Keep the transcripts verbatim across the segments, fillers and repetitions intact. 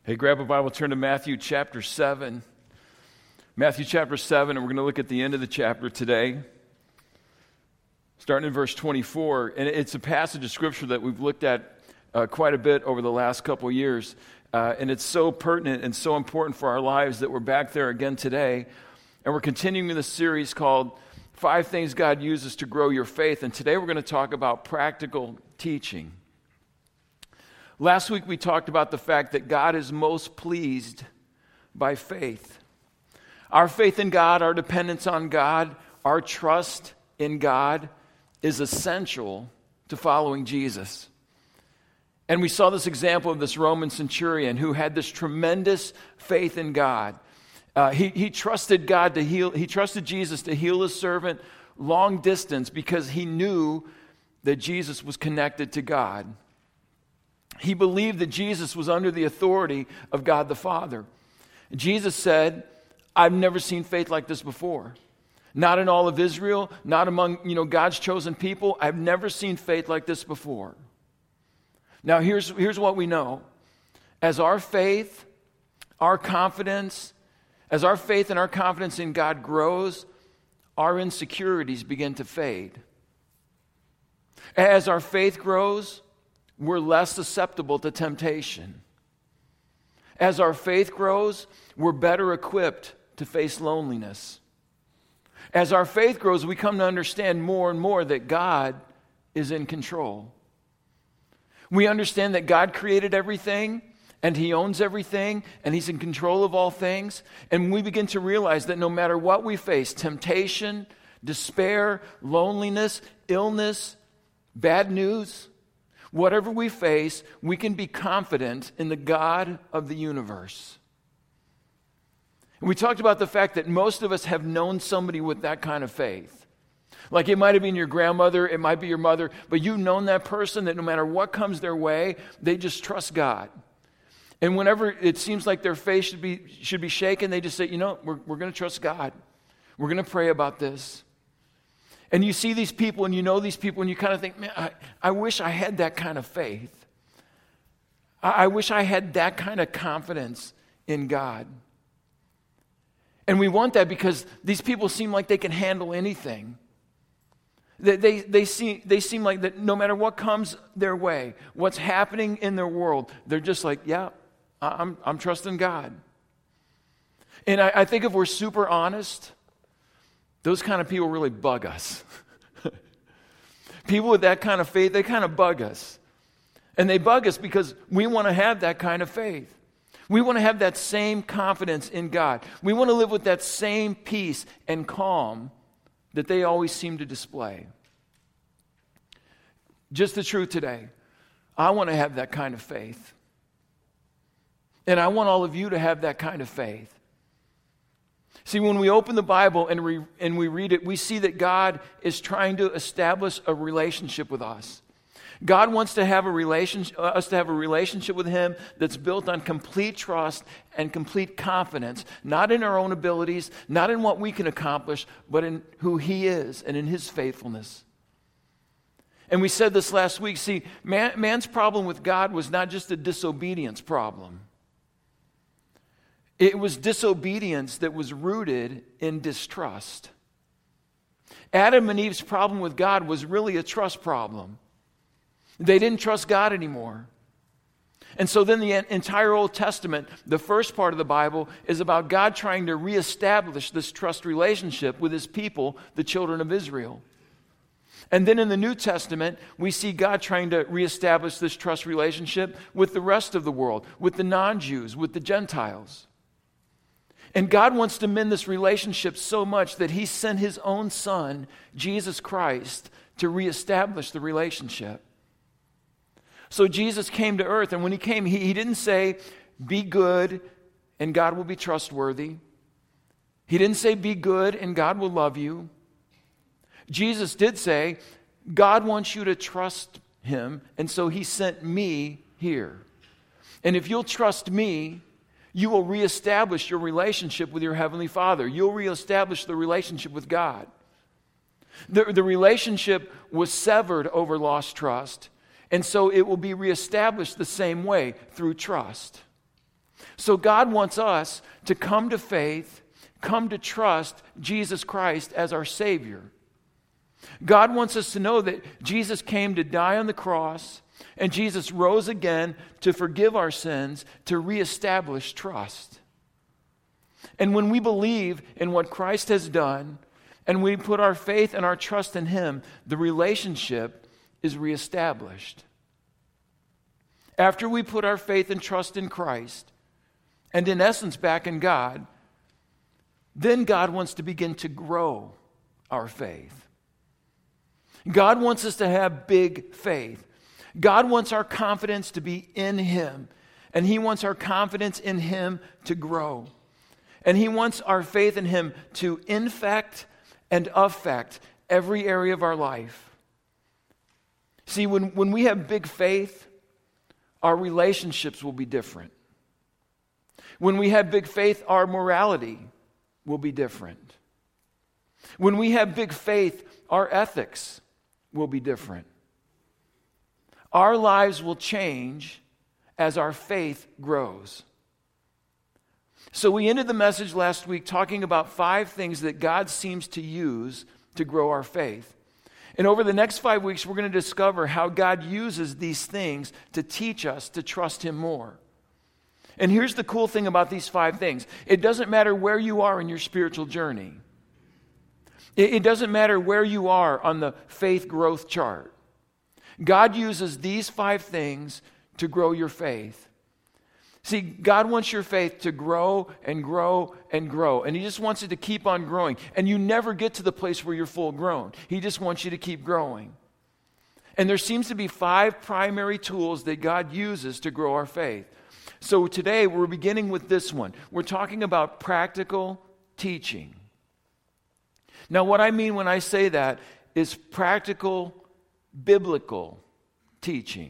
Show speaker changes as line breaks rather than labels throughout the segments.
Hey, grab a Bible, turn to Matthew chapter seven. Matthew chapter seven, and we're going to look at the end of the chapter today, starting in verse twenty-four. And it's a passage of Scripture that we've looked at uh, quite a bit over the last couple of years. Uh, and it's so pertinent and so important for our lives that we're back there again today. And we're continuing this series called Five Things God Uses to Grow Your Faith. And today we're going to talk about practical teaching. Last week we talked about the fact that God is most pleased by faith. Our faith in God, our dependence on God, our trust in God is essential to following Jesus. And we saw this example of this Roman centurion who had this tremendous faith in God. Uh, he, he trusted God to heal, he trusted Jesus to heal his servant long distance because he knew that Jesus was connected to God. He believed that Jesus was under the authority of God the Father. Jesus said, I've never seen faith like this before. Not in all of Israel, not among, you know, God's chosen people. I've never seen faith like this before. Now, here's, here's what we know. As our faith, our confidence, as our faith and our confidence in God grows, our insecurities begin to fade. As our faith grows, we're less susceptible to temptation. As our faith grows, we're better equipped to face loneliness. As our faith grows, we come to understand more and more that God is in control. We understand that God created everything, and He owns everything, and He's in control of all things. And we begin to realize that no matter what we face, temptation, despair, loneliness, illness, bad news, whatever we face, we can be confident in the God of the universe. And we talked about the fact that most of us have known somebody with that kind of faith. Like it might have been your grandmother, it might be your mother, but you've known that person that no matter what comes their way, they just trust God. And whenever it seems like their faith should be should be shaken, they just say, you know, we're, we're going to trust God. We're going to pray about this. And you see these people and you know these people and you kind of think, man, I, I wish I had that kind of faith. I, I wish I had that kind of confidence in God. And we want that because these people seem like they can handle anything. They, they, they, seem, they seem like that no matter what comes their way, what's happening in their world, they're just like, yeah, I'm, I'm trusting God. And I, I think if we're super honest, those kind of people really bug us. People with that kind of faith, they kind of bug us. And they bug us because we want to have that kind of faith. We want to have that same confidence in God. We want to live with that same peace and calm that they always seem to display. Just the truth today. I want to have that kind of faith. And I want all of you to have that kind of faith. See, when we open the Bible and we, and we read it, we see that God is trying to establish a relationship with us. God wants to have a relationship, us to have a relationship with Him that's built on complete trust and complete confidence, not in our own abilities, not in what we can accomplish, but in who He is and in His faithfulness. And we said this last week, see, man, man's problem with God was not just a disobedience problem. It was disobedience that was rooted in distrust. Adam and Eve's problem with God was really a trust problem. They didn't trust God anymore. And so then the entire Old Testament, the first part of the Bible, is about God trying to reestablish this trust relationship with His people, the children of Israel. And then in the New Testament, we see God trying to reestablish this trust relationship with the rest of the world, with the non-Jews, with the Gentiles. And God wants to mend this relationship so much that He sent His own Son, Jesus Christ, to reestablish the relationship. So Jesus came to earth, and when He came, He, he didn't say, be good and God will be trustworthy. He didn't say, be good and God will love you. Jesus did say, God wants you to trust Him, and so He sent me here. And if you'll trust me, you will reestablish your relationship with your Heavenly Father. You'll reestablish the relationship with God. The, the relationship was severed over lost trust, and so it will be reestablished the same way through trust. So God wants us to come to faith, come to trust Jesus Christ as our Savior. God wants us to know that Jesus came to die on the cross, and Jesus rose again to forgive our sins, to reestablish trust. And when we believe in what Christ has done, and we put our faith and our trust in Him, the relationship is reestablished. After we put our faith and trust in Christ, and in essence back in God, then God wants to begin to grow our faith. God wants us to have big faith. God wants our confidence to be in Him, and He wants our confidence in Him to grow. And He wants our faith in Him to infect and affect every area of our life. See, when, when we have big faith, our relationships will be different. When we have big faith, our morality will be different. When we have big faith, our ethics will be different. Our lives will change as our faith grows. So we ended the message last week talking about five things that God seems to use to grow our faith. And over the next five weeks, we're going to discover how God uses these things to teach us to trust Him more. And here's the cool thing about these five things. It doesn't matter where you are in your spiritual journey. It, it doesn't matter where you are on the faith growth chart. God uses these five things to grow your faith. See, God wants your faith to grow and grow and grow. And He just wants it to keep on growing. And you never get to the place where you're full grown. He just wants you to keep growing. And there seems to be five primary tools that God uses to grow our faith. So today we're beginning with this one. We're talking about practical teaching. Now, what I mean when I say that is practical biblical teaching.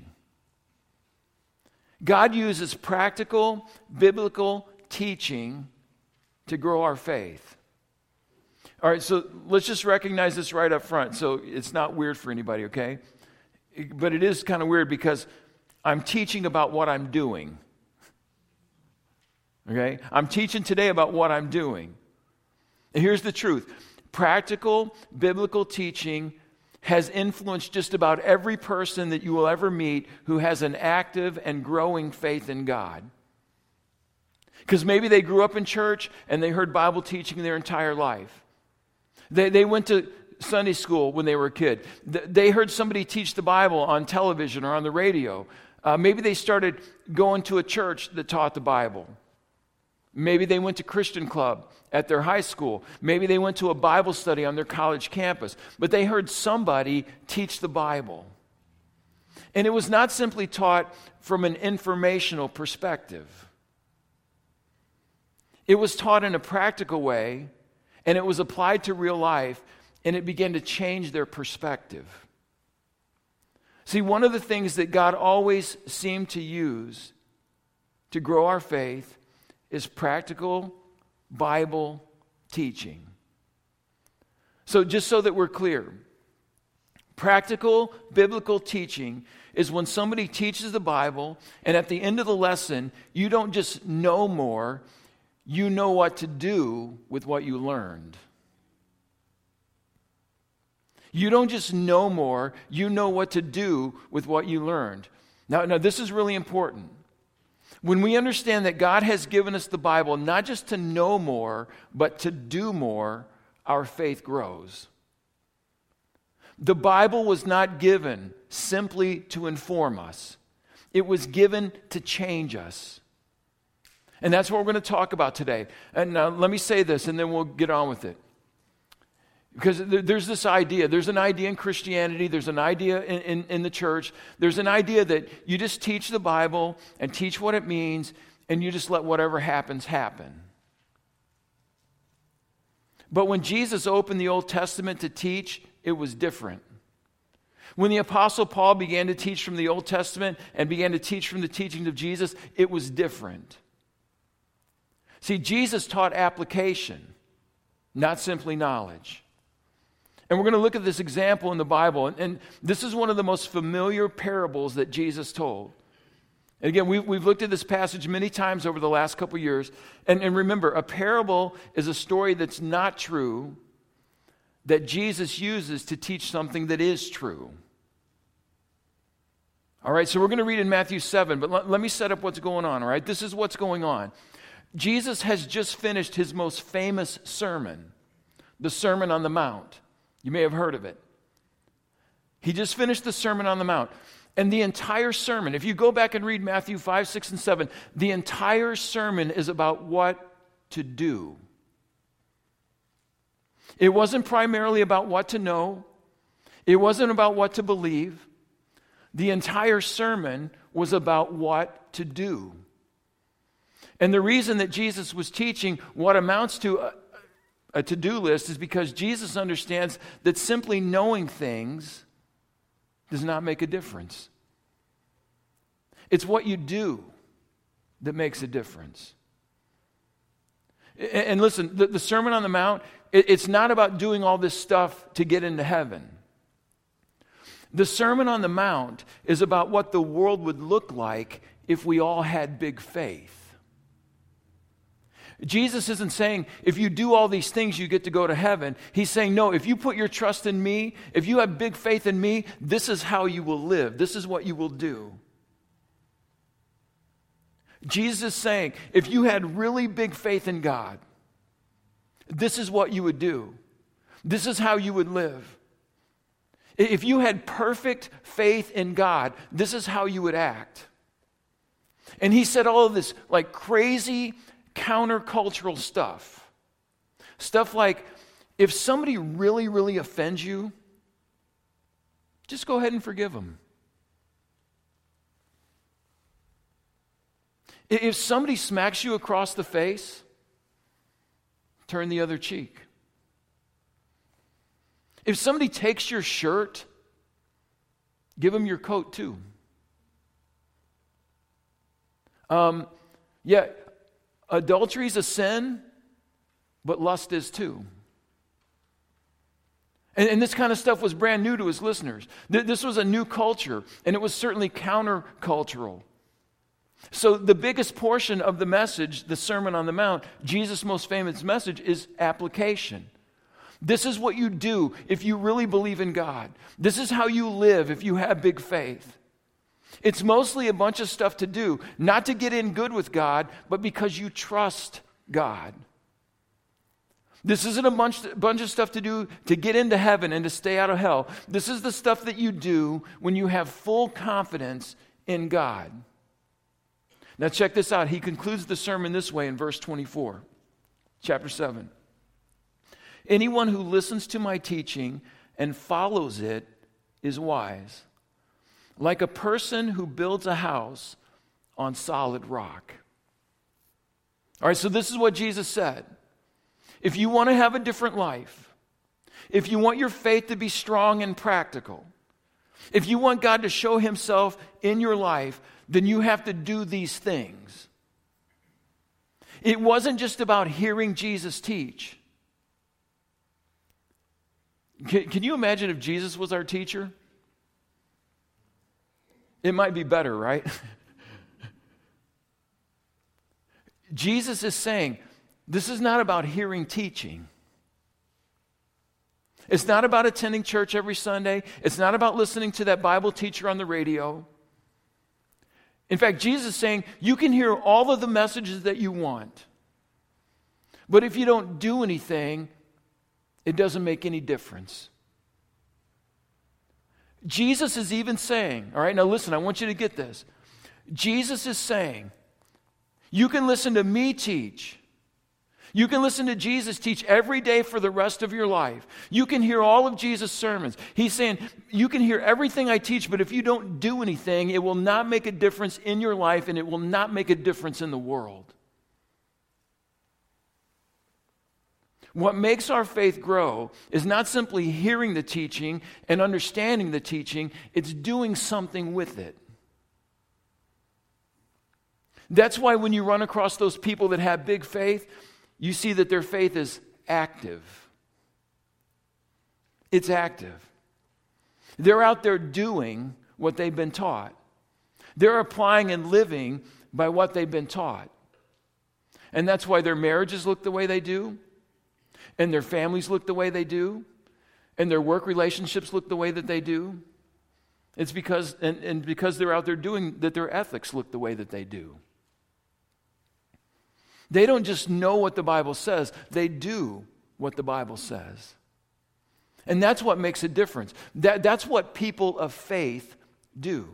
God uses practical biblical teaching to grow our faith. All right, so let's just recognize this right up front so it's not weird for anybody, okay? But it is kind of weird because I'm teaching about what I'm doing. Okay? I'm teaching today about what I'm doing. And here's the truth. Practical biblical teaching has influenced just about every person that you will ever meet who has an active and growing faith in God. Because maybe they grew up in church and they heard Bible teaching their entire life. They, they went to Sunday school when they were a kid. They heard somebody teach the Bible on television or on the radio. Uh, maybe they started going to a church that taught the Bible. Maybe they went to Christian club at their high school. Maybe they went to a Bible study on their college campus. But they heard somebody teach the Bible. And it was not simply taught from an informational perspective. It was taught in a practical way, and it was applied to real life, and it began to change their perspective. See, one of the things that God always seemed to use to grow our faith is practical Bible teaching. So just so that we're clear, practical biblical teaching is when somebody teaches the Bible and at the end of the lesson, you don't just know more, you know what to do with what you learned. You don't just know more, you know what to do with what you learned. Now, now this is really important. When we understand that God has given us the Bible not just to know more, but to do more, our faith grows. The Bible was not given simply to inform us. It was given to change us. And that's what we're going to talk about today. And now let me say this, and then we'll get on with it. Because there's this idea, there's an idea in Christianity, there's an idea in, in, in the church, there's an idea that you just teach the Bible and teach what it means, and you just let whatever happens happen. But when Jesus opened the Old Testament to teach, it was different. When the Apostle Paul began to teach from the Old Testament and began to teach from the teachings of Jesus, it was different. See, Jesus taught application, not simply knowledge. And we're going to look at this example in the Bible. And, and this is one of the most familiar parables that Jesus told. And again, we've, we've looked at this passage many times over the last couple years. And, and remember, a parable is a story that's not true that Jesus uses to teach something that is true. All right, so we're going to read in Matthew seven, but let, let me set up what's going on, all right? This is what's going on. Jesus has just finished his most famous sermon, the Sermon on the Mount. You may have heard of it. He just finished the Sermon on the Mount. And the entire sermon, if you go back and read Matthew five, six, and seven, the entire sermon is about what to do. It wasn't primarily about what to know. It wasn't about what to believe. The entire sermon was about what to do. And the reason that Jesus was teaching what amounts to a, a to-do list is because Jesus understands that simply knowing things does not make a difference. It's what you do that makes a difference. And, and listen, the, the Sermon on the Mount, it, it's not about doing all this stuff to get into heaven. The Sermon on the Mount is about what the world would look like if we all had big faith. Jesus isn't saying, if you do all these things, you get to go to heaven. He's saying, no, if you put your trust in me, if you have big faith in me, this is how you will live. This is what you will do. Jesus is saying, if you had really big faith in God, this is what you would do. This is how you would live. If you had perfect faith in God, this is how you would act. And he said all of this like crazy countercultural stuff. Stuff like, if somebody really, really offends you, just go ahead and forgive them. If somebody smacks you across the face, turn the other cheek. If somebody takes your shirt, give them your coat too. Um, yeah, adultery is a sin, but lust is too. And, and this kind of stuff was brand new to his listeners. Th- this was a new culture, and it was certainly countercultural. So the biggest portion of the message, the Sermon on the Mount, Jesus' most famous message, is application. This is what you do if you really believe in God. This is how you live if you have big faith. It's mostly a bunch of stuff to do, not to get in good with God, but because you trust God. This isn't a bunch, bunch of stuff to do to get into heaven and to stay out of hell. This is the stuff that you do when you have full confidence in God. Now check this out. He concludes the sermon this way in verse twenty-four, chapter seven. Anyone who listens to my teaching and follows it is wise, like a person who builds a house on solid rock. All right, so this is what Jesus said. If you want to have a different life, if you want your faith to be strong and practical, if you want God to show himself in your life, then you have to do these things. It wasn't just about hearing Jesus teach. Can, can you imagine if Jesus was our teacher? It might be better, right? Jesus is saying, this is not about hearing teaching. It's not about attending church every Sunday. It's not about listening to that Bible teacher on the radio. In fact, Jesus is saying, you can hear all of the messages that you want. But if you don't do anything, it doesn't make any difference. Jesus is even saying, all right, now listen, I want you to get this. Jesus is saying, you can listen to me teach. You can listen to Jesus teach every day for the rest of your life. You can hear all of Jesus' sermons. He's saying, you can hear everything I teach, but if you don't do anything, it will not make a difference in your life and it will not make a difference in the world. What makes our faith grow is not simply hearing the teaching and understanding the teaching, it's doing something with it. That's why when you run across those people that have big faith, you see that their faith is active. It's active. They're out there doing what they've been taught. They're applying and living by what they've been taught. And that's why their marriages look the way they do, and their families look the way they do, and their work relationships look the way that they do. It's because, and, and because they're out there doing that, their ethics look the way that they do. They don't just know what the Bible says, they do what the Bible says. And that's what makes a difference. That, that's what people of faith do.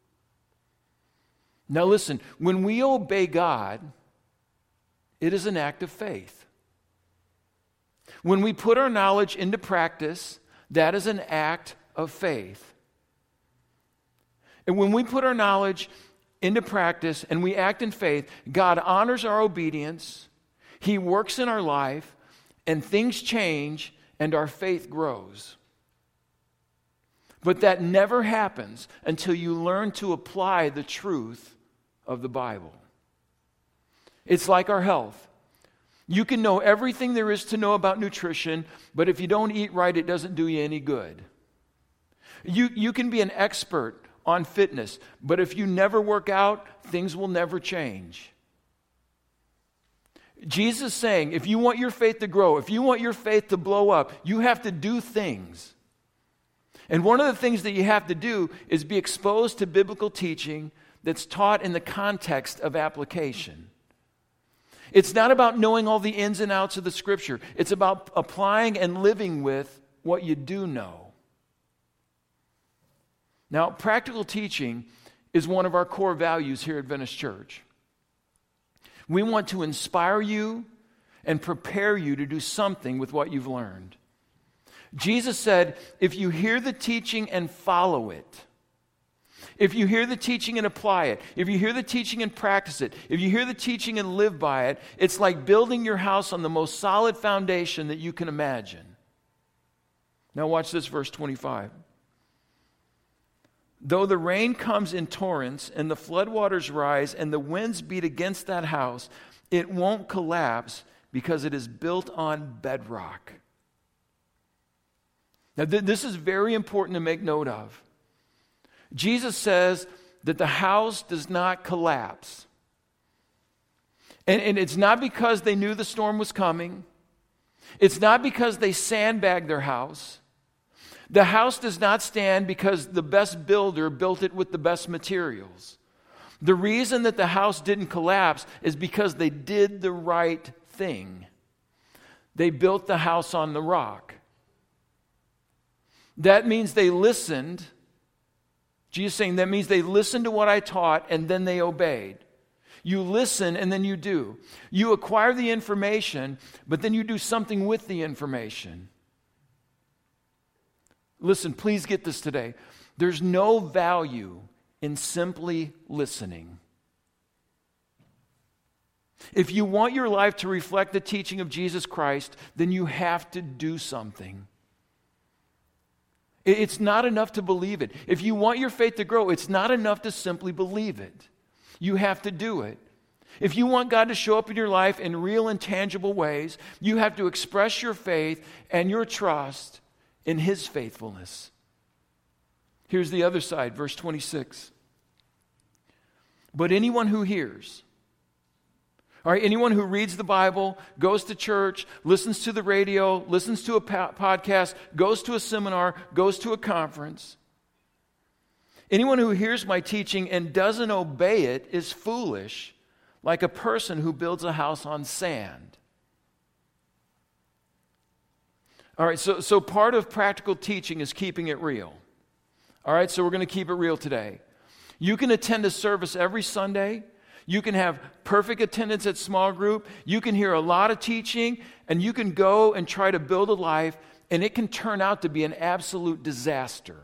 Now listen, when we obey God, it is an act of faith. When we put our knowledge into practice, that is an act of faith. And when we put our knowledge into practice and we act in faith, God honors our obedience, He works in our life, and things change and our faith grows. But that never happens until you learn to apply the truth of the Bible. It's like our health. You can know everything there is to know about nutrition, but if you don't eat right, it doesn't do you any good. You, you can be an expert on fitness, but if you never work out, things will never change. Jesus is saying, if you want your faith to grow, if you want your faith to blow up, you have to do things. And one of the things that you have to do is be exposed to biblical teaching that's taught in the context of application. It's not about knowing all the ins and outs of the Scripture. It's about applying and living with what you do know. Now, practical teaching is one of our core values here at Venice Church. We want to inspire you and prepare you to do something with what you've learned. Jesus said, if you hear the teaching and follow it, if you hear the teaching and apply it, if you hear the teaching and practice it, if you hear the teaching and live by it, it's like building your house on the most solid foundation that you can imagine. Now watch this, verse twenty-five. Though the rain comes in torrents and the floodwaters rise and the winds beat against that house, it won't collapse because it is built on bedrock. Now th- this is very important to make note of. Jesus says that the house does not collapse. And, and it's not because they knew the storm was coming. It's not because they sandbagged their house. The house does not stand because the best builder built it with the best materials. The reason that the house didn't collapse is because they did the right thing. They built the house on the rock. That means they listened. Jesus is saying that means they listened to what I taught and then they obeyed. You listen and then you do. You acquire the information, but then you do something with the information. Listen, please get this today. There's no value in simply listening. If you want your life to reflect the teaching of Jesus Christ, then you have to do something. It's not enough to believe it. If you want your faith to grow, it's not enough to simply believe it. You have to do it. If you want God to show up in your life in real and tangible ways, you have to express your faith and your trust in His faithfulness. Here's the other side, verse twenty-six. But anyone who hears, all right, anyone who reads the Bible, goes to church, listens to the radio, listens to a po- podcast, goes to a seminar, goes to a conference, anyone who hears my teaching and doesn't obey it is foolish, like a person who builds a house on sand. All right, so, so part of practical teaching is keeping it real. All right, so we're going to keep it real today. You can attend a service every Sunday. You can have perfect attendance at small group. You can hear a lot of teaching, and you can go and try to build a life, and it can turn out to be an absolute disaster.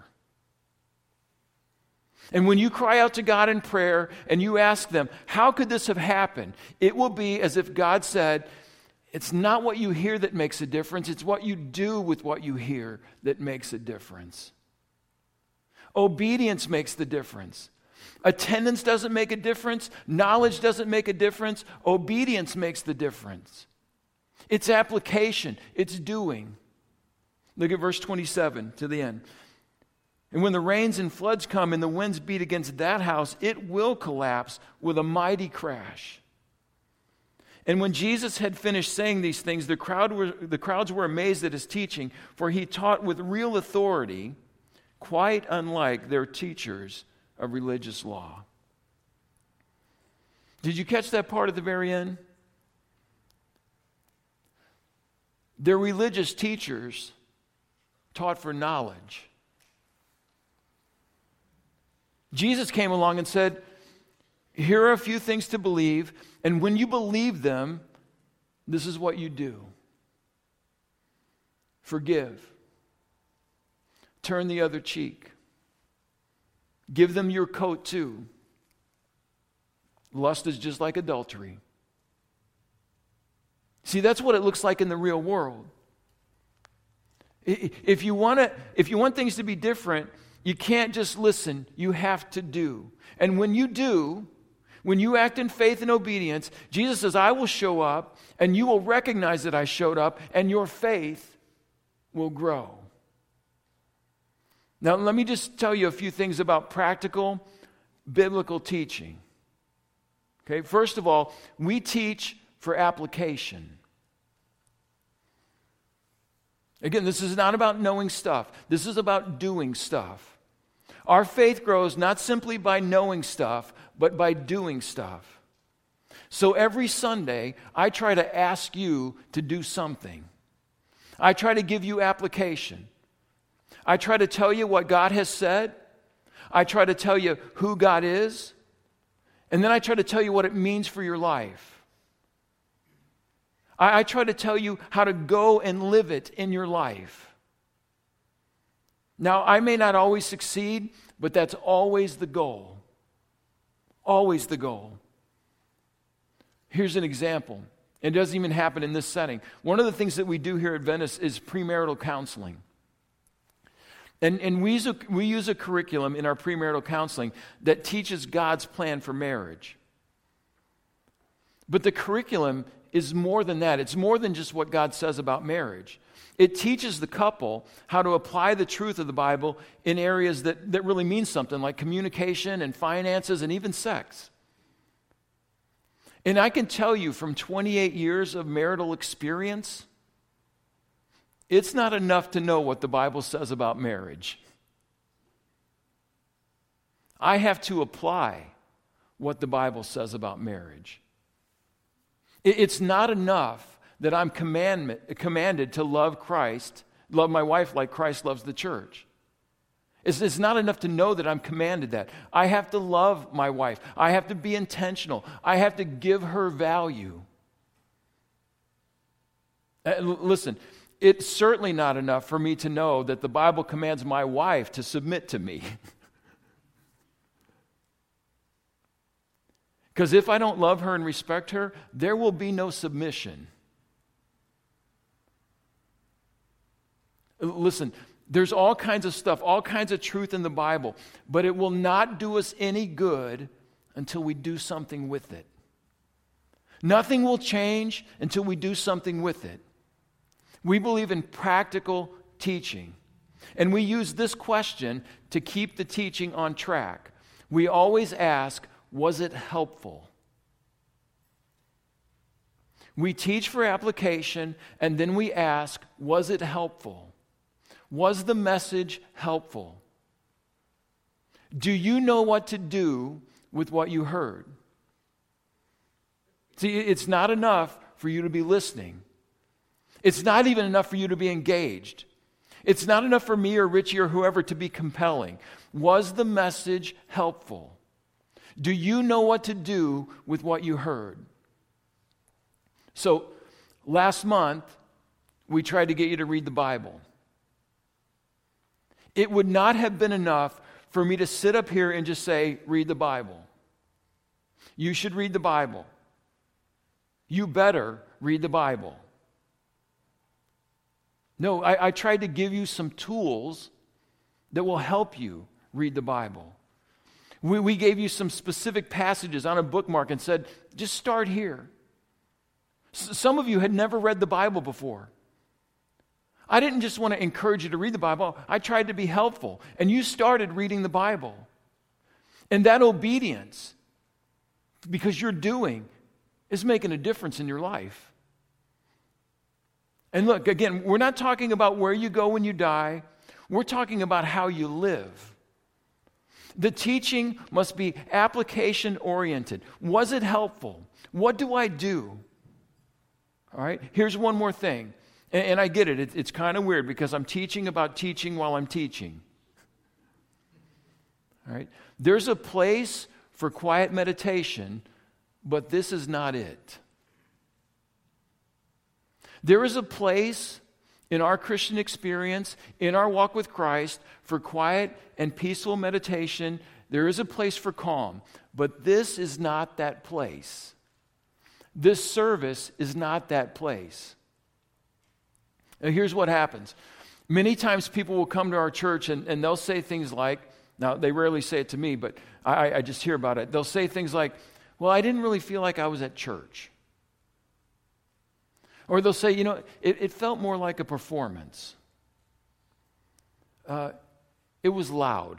And when you cry out to God in prayer and you ask them, how could this have happened? It will be as if God said, it's not what you hear that makes a difference. It's what you do with what you hear that makes a difference. Obedience makes the difference. Attendance doesn't make a difference. Knowledge doesn't make a difference. Obedience makes the difference. It's application. It's doing. Look at verse twenty-seven to the end. And when the rains and floods come and the winds beat against that house, it will collapse with a mighty crash. And when Jesus had finished saying these things, the crowd were, the crowds were amazed at his teaching, for he taught with real authority, quite unlike their teachers of religious law. Did you catch that part at the very end? Their religious teachers taught for knowledge. Jesus came along and said, here are a few things to believe, and when you believe them, this is what you do. Forgive. Turn the other cheek. Give them your coat too. Lust is just like adultery. See, that's what it looks like in the real world. If you want to, if you want things to be different, you can't just listen, you have to do. And when you do, when you act in faith and obedience, Jesus says, I will show up, and you will recognize that I showed up, and your faith will grow. Now, let me just tell you a few things about practical biblical teaching. Okay, first of all, we teach for application. Again, this is not about knowing stuff. This is about doing stuff. Our faith grows not simply by knowing stuff, but by doing stuff. So every Sunday, I try to ask you to do something. I try to give you application. I try to tell you what God has said. I try to tell you who God is. And then I try to tell you what it means for your life. I, I try to tell you how to go and live it in your life. Now, I may not always succeed, but that's always the goal. Always the goal. Here's an example. It doesn't even happen in this setting. One of the things that we do here at Venice is premarital counseling. And, and we, use a, we use a curriculum in our premarital counseling that teaches God's plan for marriage. But the curriculum is more than that. It's more than just what God says about marriage. It teaches the couple how to apply the truth of the Bible in areas that, that really mean something, like communication and finances and even sex. And I can tell you from twenty-eight years of marital experience, it's not enough to know what the Bible says about marriage. I have to apply what the Bible says about marriage. It's not enough that I'm commandment, commanded to love Christ, love my wife like Christ loves the church. It's, it's not enough to know that I'm commanded that. I have to love my wife. I have to be intentional. I have to give her value. Uh, l- listen, it's certainly not enough for me to know that the Bible commands my wife to submit to me. Because if I don't love her and respect her, there will be no submission. Listen, there's all kinds of stuff, all kinds of truth in the Bible, but it will not do us any good until we do something with it. Nothing will change until we do something with it. We believe in practical teaching, and we use this question to keep the teaching on track. We always ask, was it helpful? We teach for application, and then we ask, was it helpful? Was the message helpful? Do you know what to do with what you heard? See, it's not enough for you to be listening. It's not even enough for you to be engaged. It's not enough for me or Richie or whoever to be compelling. Was the message helpful? Do you know what to do with what you heard? So, last month, we tried to get you to read the Bible. It would not have been enough for me to sit up here and just say, read the Bible. You should read the Bible. You better read the Bible. No, I, I tried to give you some tools that will help you read the Bible. We, we gave you some specific passages on a bookmark and said, just start here. S- some of you had never read the Bible before. I didn't just want to encourage you to read the Bible. I tried to be helpful. And you started reading the Bible. And that obedience, because you're doing, is making a difference in your life. And look, again, we're not talking about where you go when you die. We're talking about how you live. The teaching must be application-oriented. Was it helpful? What do I do? All right, here's one more thing. And, and I get it. it it's kind of weird because I'm teaching about teaching while I'm teaching. All right, there's a place for quiet meditation, but this is not it. There is a place in our Christian experience, in our walk with Christ, for quiet and peaceful meditation. There is a place for calm, but this is not that place. This service is not that place. Now, here's what happens. Many times people will come to our church and, and they'll say things like, now they rarely say it to me, but I, I just hear about it. They'll say things like, well, I didn't really feel like I was at church. Or they'll say, you know, it, it felt more like a performance. Uh, it was loud.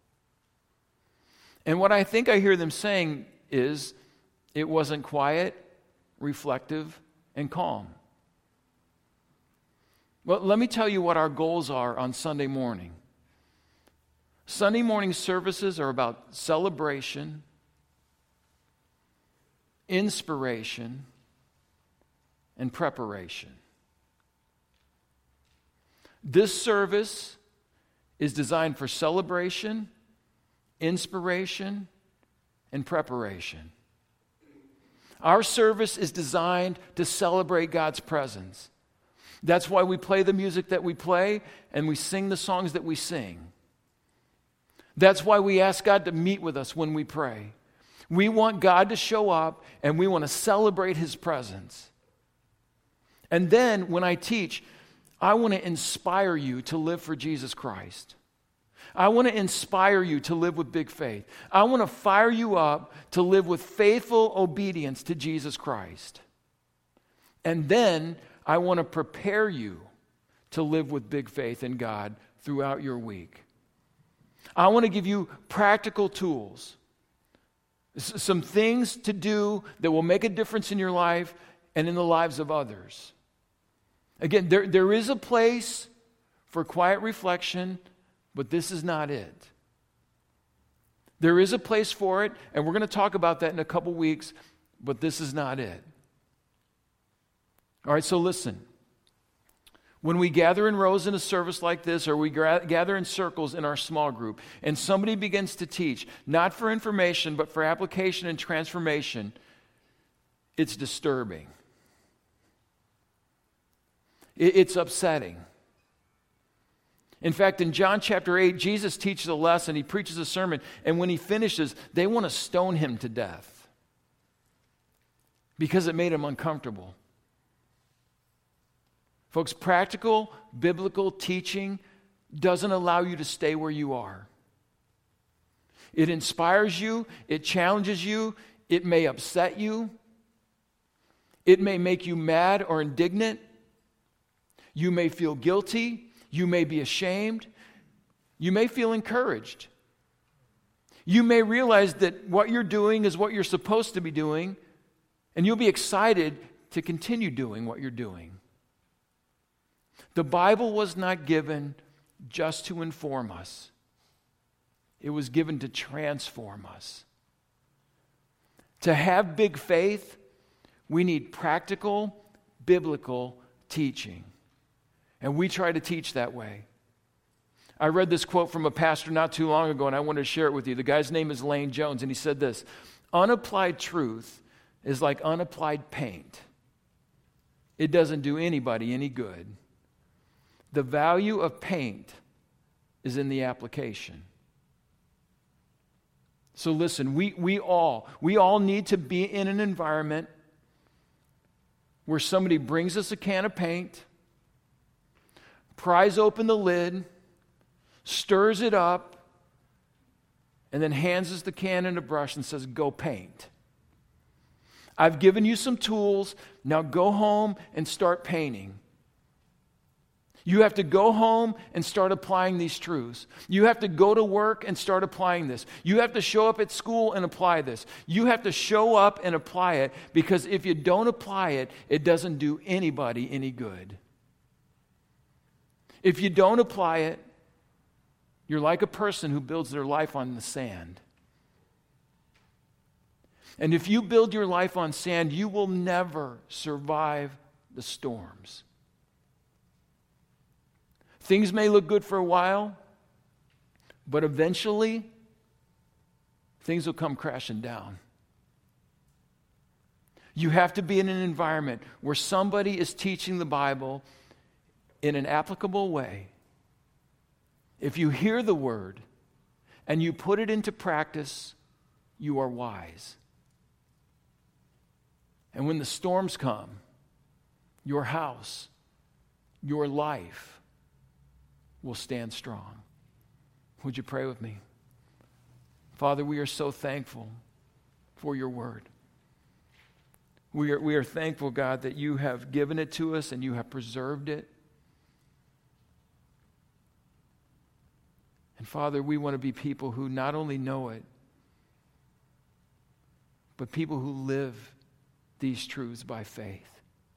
And what I think I hear them saying is, it wasn't quiet, reflective, and calm. Well, let me tell you what our goals are on Sunday morning. Sunday morning services are about celebration, inspiration, and preparation. This service is designed for celebration, inspiration, and preparation. Our service is designed to celebrate God's presence. That's why we play the music that we play and we sing the songs that we sing. That's why we ask God to meet with us when we pray. We want God to show up and we want to celebrate His presence. And then when I teach, I want to inspire you to live for Jesus Christ. I want to inspire you to live with big faith. I want to fire you up to live with faithful obedience to Jesus Christ. And then I want to prepare you to live with big faith in God throughout your week. I want to give you practical tools, some things to do that will make a difference in your life and in the lives of others. Again, there, there is a place for quiet reflection, but this is not it. There is a place for it, and we're going to talk about that in a couple weeks, but this is not it. All right, so listen. When we gather in rows in a service like this, or we gra- gather in circles in our small group, and somebody begins to teach, not for information, but for application and transformation, it's disturbing. It, it's upsetting. In fact, in John chapter eight, Jesus teaches a lesson, he preaches a sermon, and when he finishes, they want to stone him to death because it made him uncomfortable. Folks, practical biblical teaching doesn't allow you to stay where you are. It inspires you, it challenges you, it may upset you, it may make you mad or indignant, you may feel guilty, you may be ashamed, you may feel encouraged. You may realize that what you're doing is what you're supposed to be doing, and you'll be excited to continue doing what you're doing. The Bible was not given just to inform us. It was given to transform us. To have big faith, we need practical, biblical teaching. And we try to teach that way. I read this quote from a pastor not too long ago, and I wanted to share it with you. The guy's name is Lane Jones, and he said this: unapplied truth is like unapplied paint. It doesn't do anybody any good. The value of paint is in the application. So listen, we, we all, we all need to be in an environment where somebody brings us a can of paint, pries open the lid, stirs it up, and then hands us the can and a brush and says, go paint. I've given you some tools, now go home and start painting. You have to go home and start applying these truths. You have to go to work and start applying this. You have to show up at school and apply this. You have to show up and apply it, because if you don't apply it, it doesn't do anybody any good. If you don't apply it, you're like a person who builds their life on the sand. And if you build your life on sand, you will never survive the storms. Things may look good for a while, but eventually, things will come crashing down. You have to be in an environment where somebody is teaching the Bible in an applicable way. If you hear the word and you put it into practice, you are wise. And when the storms come, your house, your life will stand strong. Would you pray with me? Father, we are so thankful for your word. We are, we are thankful, God, that you have given it to us and you have preserved it. And Father, we want to be people who not only know it, but people who live these truths by faith.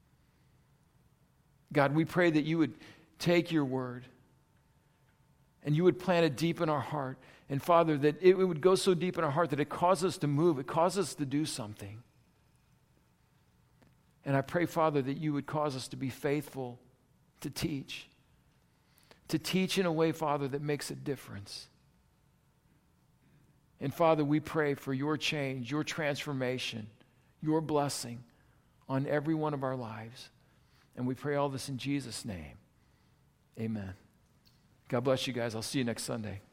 God, we pray that you would take your word and you would plant it deep in our heart. And Father, that it would go so deep in our heart that it causes us to move. It causes us to do something. And I pray, Father, that you would cause us to be faithful to teach. To teach in a way, Father, that makes a difference. And Father, we pray for your change, your transformation, your blessing on every one of our lives. And we pray all this in Jesus' name. Amen. God bless you guys. I'll see you next Sunday.